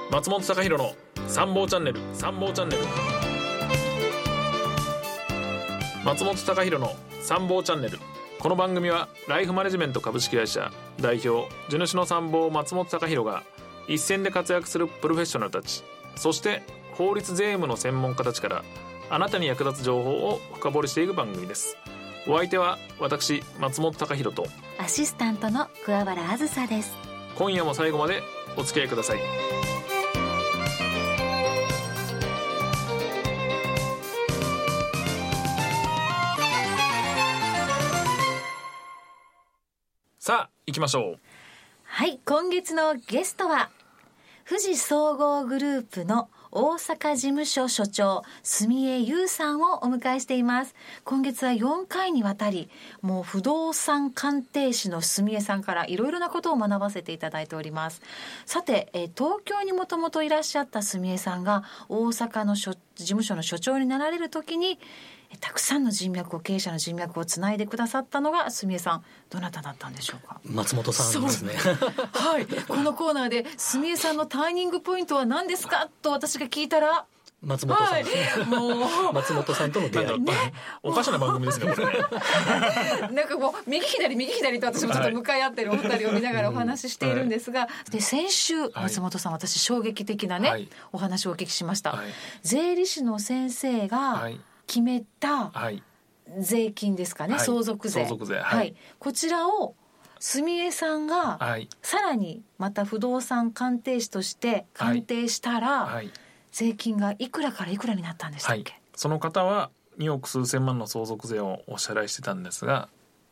松本貴弘の参謀チャンネル。松本貴弘の参謀チャンネル。この番組はライフマネジメント株式会社代表地主の参謀松本貴弘が一線で活躍するプロフェッショナルたち、そして法律税務の専門家たちからあなたに役立つ情報を深掘りしていく番組です。お相手は私松本貴弘とアシスタントの桑原あずさです。 今夜も最後までお付き合いください。さあ行きましょう。 はい、今月のゲストは富士総合グループの大阪事務所所長住江優さんをお迎えしています。今月は4回にわたりもう不動産鑑定士の住江さんからいろいろなことを学ばせていただいております。さて、東京にもともといらっしゃった住江さんが大阪の事務所の所長になられるときにたくさんの経営者の人脈をつないでくださったのが住江さん、どなただったんでしょうか。 松本さんですね。 はい、このコーナーで住江さんのターニングポイントは何ですかと私が聞いたら松本さんですね、はい、もう松本さんとの出会い、 おかしな番組ですねこれね。 なんかもう右左と私もちょっと向かい合ってるお二人を見ながらお話ししているんですが、で先週松本さん、私衝撃的なね、お話をお聞きしました、税理士の先生が決めた税金ですかね、相続税、こちらを住江さんがさらにまた不動産鑑定士として鑑定したら、税金がいくらからいくらになったんでしたっけ。 その方は2億数千万の相続税をお支払いしてたんですが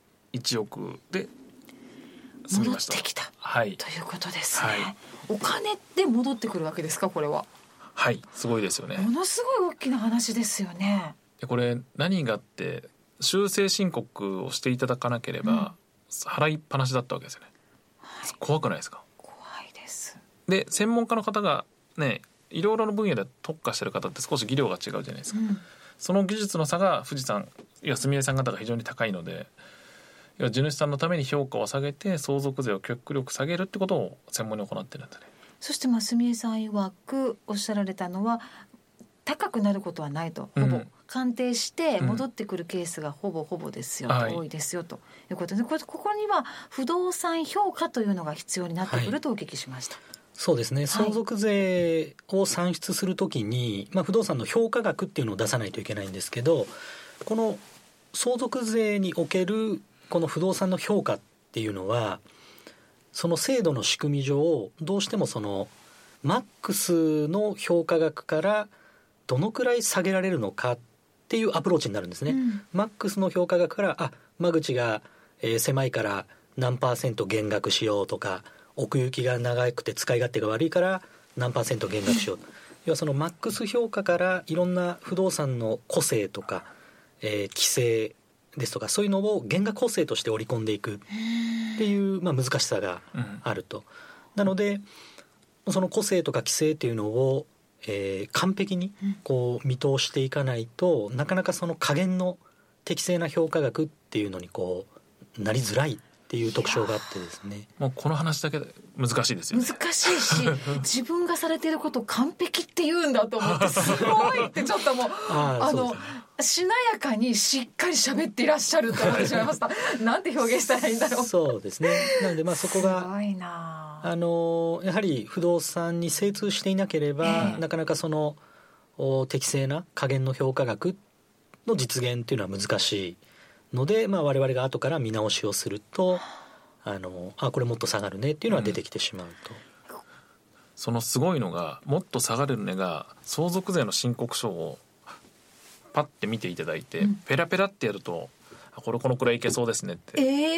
1億で済みました。 戻ってきた、ということですね、お金で戻ってくるわけですか、これは。はい、 すごいですよね。 ものすごい大きな話ですよね。 でこれ何があって修正申告をしていただかなければ、払いっぱなしだったわけですよね、怖くないですか。 怖いです。 で専門家の方がね、いろいろな分野で特化してる方って少し技量が違うじゃないですか、その技術の差が富士山住江さん方が非常に高いので、地主さんのために評価を下げて相続税を極力下げるってことを専門に行ってるんだね。 そして住江さん曰くおっしゃられたのは高くなることはないと、ほぼ鑑定して戻ってくるケースがほぼですよ、多いですよということで、ここには不動産評価というのが必要になってくるとお聞きしました。 そうですね、相続税を算出するときに、不動産の評価額っていうのを出さないといけないんですけど、この相続税におけるこの不動産の評価っていうのはその制度の仕組み上どうしてもそのマックスの評価額からどのくらい下げられるのかっていうアプローチになるんですね、マックスの評価額から間口が狭いから何%減額しようとか、奥行きが長くて使い勝手が悪いから何%減額しよう要はそのマックス評価からいろんな不動産の個性とか、規制ですとかそういうのを減額構成として織り込んでいくっていう、難しさがあると、なのでその個性とか規制っていうのを、完璧にこう見通していかないと、なかなかその加減の適正な評価額っていうのにこうなりづらいっていう特徴があってですね、 もうこの話だけで難しいですよね。 難しいし自分がされていることを完璧って言うんだと思ってすごいってちょっともうしなやかにしっかり喋っていらっしゃると思ってしまいましたなんて表現したらいいんだろう。 そうですね、なのでそこがすごいな、 やはり不動産に精通していなければ、なかなかその適正な加減の評価額の実現っていうのは難しいので、我々が後から見直しをするとこれもっと下がるねっていうのは出てきてしまうと、 そのすごいのがもっと下がるねが相続税の申告書をパッて見ていただいて、ペラペラってやるとこのくらいいけそうですねって、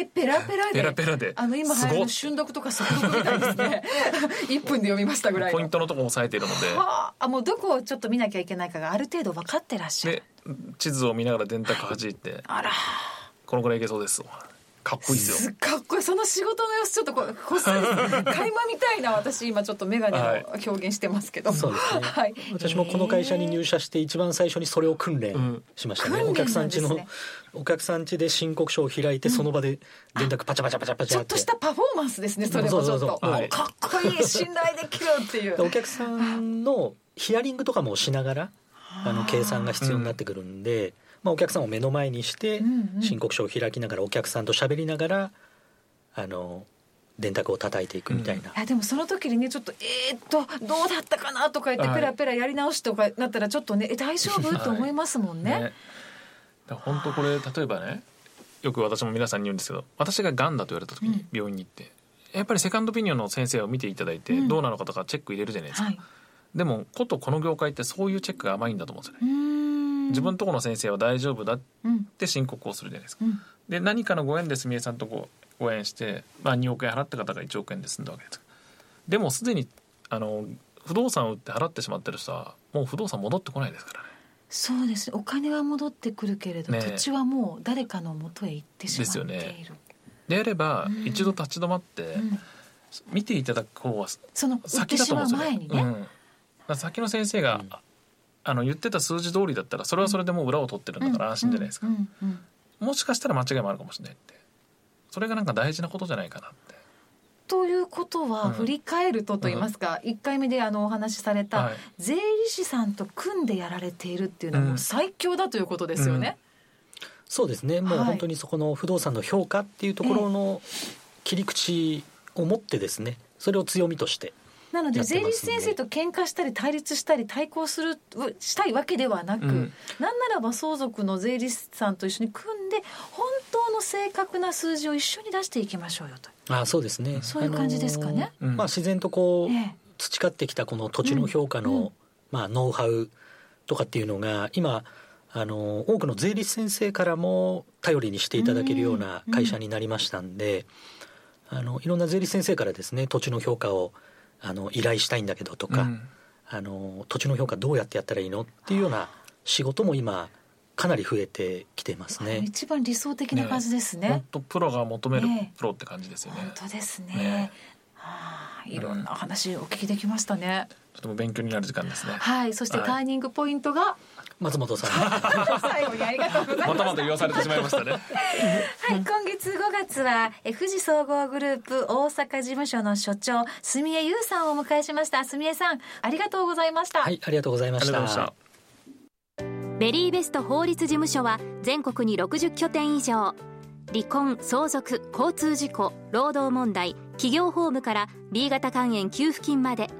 ペラペラでペラペラで今流行る瞬読とか速読みたいですね1分で読みましたぐらいのポイントのところを押さえているので、 もうどこをちょっと見なきゃいけないかがある程度分かってらっしゃる。 で地図を見ながら電卓弾いて、 あらこのくらいいけそうですかっこいいですよ。 かっこいい。その仕事の様子ちょっとこっそり垣間みたいな、私今ちょっと眼鏡の表現してますけど、 そうですね、はい、私もこの会社に入社して一番最初にそれを訓練しましたね、お客さん家で申告書を開いて、その場で電卓パチャパチャパチャパチャって、 ちょっとしたパフォーマンスですね。それもちょっとかっこいい、信頼できるっていうお客さんのヒアリングとかもしながら計算が必要になってくるんで、お客さんを目の前にして申告書を開きながらお客さんと喋りながら電卓を叩いていくみたいな、 でもその時にね、ちょっとどうだったかなとか言ってペラペラやり直しとかなったらちょっとね、大丈夫と思いますもんね。 本当これ例えばね、よく私も皆さんに言うんですけど、私ががんだと言われた時に病院に行って、やっぱりセカンドオピニオンの先生を見ていただいて、どうなのかとかチェック入れるじゃないですか、でもこの業界ってそういうチェックが甘いんだと思うんですよね。自分のところの先生は大丈夫だって申告をするじゃないですか、で何かのご縁で住江さんとご縁して、2億円払った方が1億円で済んだわけです。でもすでに不動産を売って払ってしまってる人はもう不動産戻ってこないですからね。 そうです。お金は戻ってくるけれど、土地はもう誰かの元へ行ってしまっているですよね。 であれば、一度立ち止まって、見ていただく方は先だと思うんですよね。前にね、先の先生が、言ってた数字通りだったら、それはそれでもう裏を取ってるんだから安心じゃないですか、もしかしたら間違いもあるかもしれないって、それがなんか大事なことじゃないかなって。 ということは、振り返ると言いますか、1回目でお話しされた、税理士さんと組んでやられているっていうのはもう最強だということですよね、 そうですね。もう本当にそこの不動産の評価っていうところの切り口を持ってですね、それを強みとしてなので税理士先生と喧嘩したり対立したり対抗したいわけではなく、なんならば相続の税理士さんと一緒に組んで本当の正確な数字を一緒に出していきましょうよと。 そうですね。 そういう感じですかね。 自然と培ってきたこの土地の評価の、ノウハウとかっていうのが今多くの税理士先生からも頼りにしていただけるような会社になりましたんで、いろんな税理士先生からですね、土地の評価を依頼したいんだけどとか、土地の評価どうやってやったらいいのっていうような仕事も今かなり増えてきていますね。 一番理想的な感じですね。 本当プロが求めるプロって感じですよね。 本当ですね。いろんな話お聞きできましたね。 とても勉強になる時間ですね。 そしてターニングポイントが、 松本さん最後にありがとうございます。 またまた言わされてしまいましたね。 今月5月は富士総合グループ大阪事務所の所長住江優さんをお迎えしました。住江さん、ありがとうございました。 ありがとうございました。 ベリーベスト法律事務所は全国に60拠点以上、離婚、相続、交通事故、労働問題、企業法務から B 型肝炎給付金まで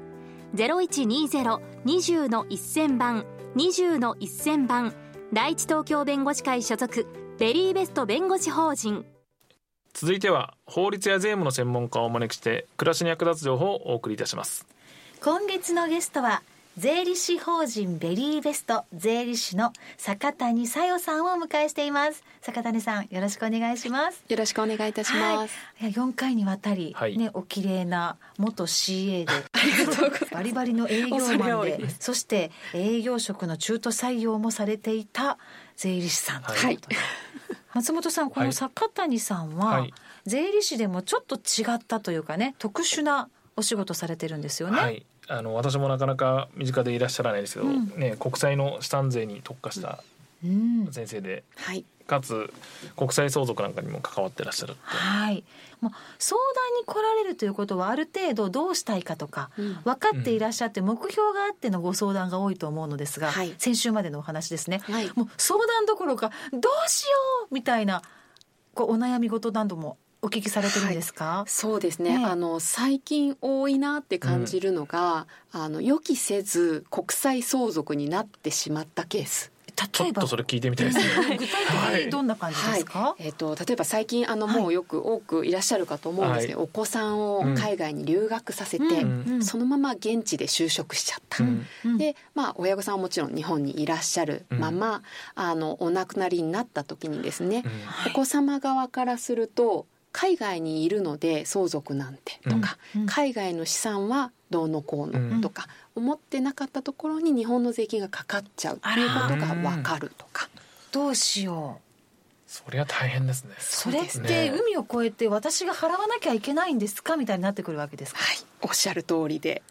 0120-20-1000 番20-1000 番第一東京弁護士会所属ベリーベスト弁護士法人。 続いては法律や税務の専門家をお招きして暮らしに役立つ情報をお送りいたします。 今月のゲストは税理士法人ベリーベスト税理士の坂谷小夜さんをお迎えしています。坂谷さん、よろしくお願いします。 よろしくお願いいたします。 4回にわたり、お綺麗な元 CA でバリバリの営業マンで、そして営業職の中途採用もされていた税理士さんということで、松本さん、この坂谷さんは、税理士でもちょっと違ったというかね、特殊なお仕事されてるんですよね。 私もなかなか身近でいらっしゃらないですけど、国際の資産税に特化した先生で、かつ国際相続なんかにも関わってらっしゃるって、 相談に来られるということはある程度どうしたいかとか分かっていらっしゃって、目標があってのご相談が多いと思うのですが、先週までのお話ですね、もう相談どころかどうしようみたいなお悩み事などもお聞きされてるんですか？ そうですね、最近多いなって感じるのが、予期せず国際相続になってしまったケース。 ちょっとそれ聞いてみたいですね。 具体的にどんな感じですか？ 例えば最近もうよく多くいらっしゃるかと思うんですけど、お子さんを海外に留学させて、そのまま現地で就職しちゃった、で、親御さんはもちろん日本にいらっしゃるまま、お亡くなりになった時にですね、お子様側からすると海外にいるので相続なんてとか、海外の資産はどうのこうのとか、思ってなかったところに日本の税金がかかっちゃうということが分かるとか、 どうしよう。 そりゃ大変ですね。 それって海を越えて私が払わなきゃいけないんですかみたいになってくるわけですか。 はい、おっしゃる通りで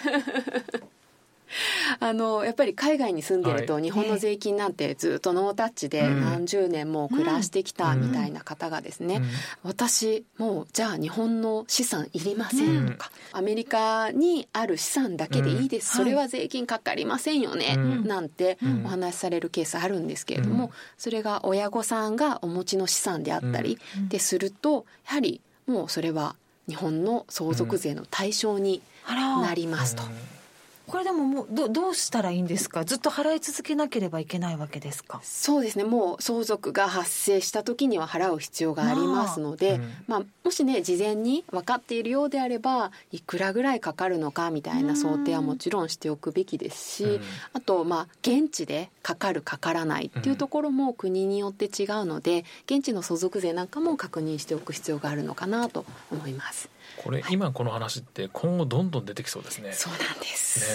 やっぱり海外に住んでると日本の税金なんてずっとノータッチで何十年も暮らしてきたみたいな方がですね、私もうじゃあ日本の資産いりませんとか、アメリカにある資産だけでいいです、それは税金かかりませんよね、なんてお話しされるケースあるんですけれども、それが親御さんがお持ちの資産であったりですると、やはりもうそれは日本の相続税の対象になりますと。 これでももうどうしたらいいんですか。ずっと払い続けなければいけないわけですか。 そうですね、もう相続が発生した時には払う必要がありますので、もしね事前に分かっているようであればいくらぐらいかかるのかみたいな想定はもちろんしておくべきですし、あと現地でかかるかからないっていうところも国によって違うので、現地の相続税なんかも確認しておく必要があるのかなと思います。 これ今この話って今後どんどん出てきそうですね。 そうなんです、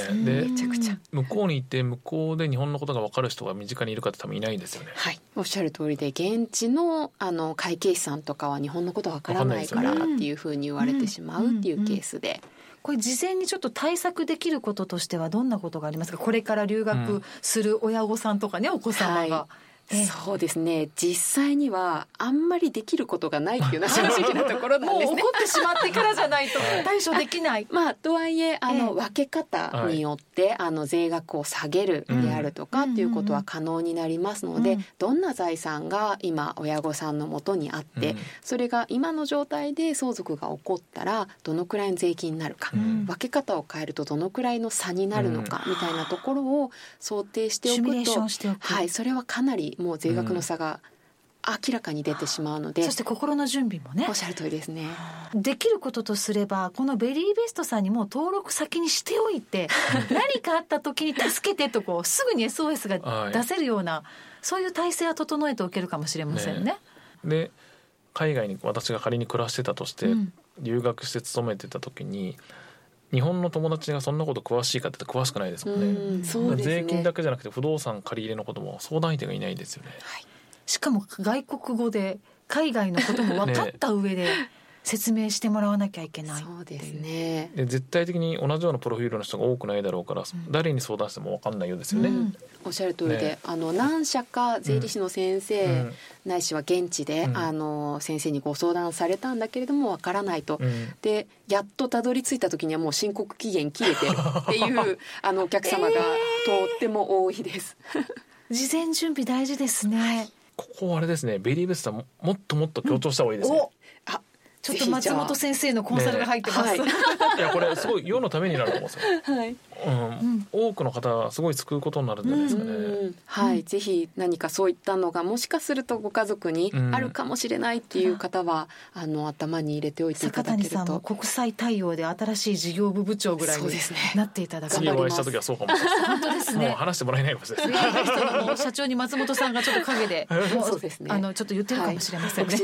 でめちゃくちゃ向こうに行って向こうで日本のことが分かる人が身近にいるかって多分いないですよね。 はい、おっしゃる通りで、現地の会計士さんとかは日本のことわからないからっていうふうに言われてしまうっていうケースで、 これ事前にちょっと対策できることとしてはどんなことがありますか。これから留学する親御さんとかね、お子様が、 そうですね、実際にはあんまりできることがないっていうのは正直なところなんですね。 もう起こってしまってからじゃないと対処できないとはいえ分け方によって税額を下げるであるとかっていうことは可能になりますので、どんな財産が今親御さんのもとにあって、それが今の状態で相続が起こったらどのくらいの税金になるか、分け方を変えるとどのくらいの差になるのかみたいなところを想定しておくと、 シミュレーションしておく、 はい、それはかなりもう税額の差が明らかに出てしまうので、 そして心の準備もね、 おっしゃる通りですね。 できることとすれば、このベリーベストさんにも登録先にしておいて何かあった時に助けてとすぐに SOS が出せるような、そういう体制は整えておけるかもしれませんね。 で海外に私が仮に暮らしてたとして、留学して勤めてた時に日本の友達がそんなこと詳しいかって詳しくないですもんね。 そうですね、 税金だけじゃなくて不動産借り入れのことも相談相手がいないですよね。 はい、 しかも外国語で海外のことも分かった上で説明してもらわなきゃいけない。 そうですね。 で絶対的に同じようなプロフィールの人が多くないだろうから、誰に相談しても分かんないようですよね。 おっしゃる通りで、何社か税理士の先生、ないしは現地で、先生にご相談されたんだけれども分からないと、でやっとたどり着いた時にはもう申告期限切れてるっていうお客様がとっても多いです。 事前準備大事ですね。 ここあれですね、ベリーベストはもっともっと強調した方がいいですね。 ちょっと松本先生のコンサルが入ってます、 いやこれすごい世のためになると思うんですよ。はい、多くの方はすごい救うことになるんじゃないですかね。 はい、ぜひ何かそういったのがもしかするとご家族にあるかもしれないっていう方は、頭に入れておいていただけると。 坂谷さんも国際対応で新しい事業部部長ぐらいになっていただく。 次お会いした時はそうかもしれない。 本当ですね。 もう話してもらえないかもしれないです。社長に松本さんがちょっと陰でそうですね、 ちょっと言ってるかもしれませんね。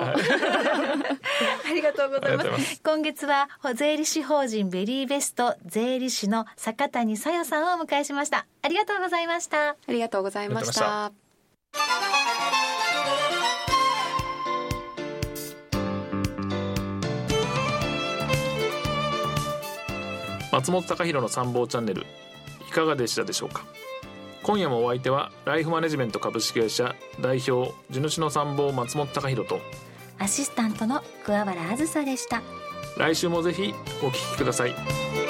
ありがとうございます。今月は税理士法人ベリーベスト税理士の坂谷紗代さんをお迎えしました。ありがとうございました。 ありがとうございました。 松本隆弘の参謀チャンネル、いかがでしたでしょうか。今夜もお相手はライフマネジメント株式会社代表地主の参謀松本隆弘とアシスタントの桑原あずさでした。 来週もぜひお聞きください。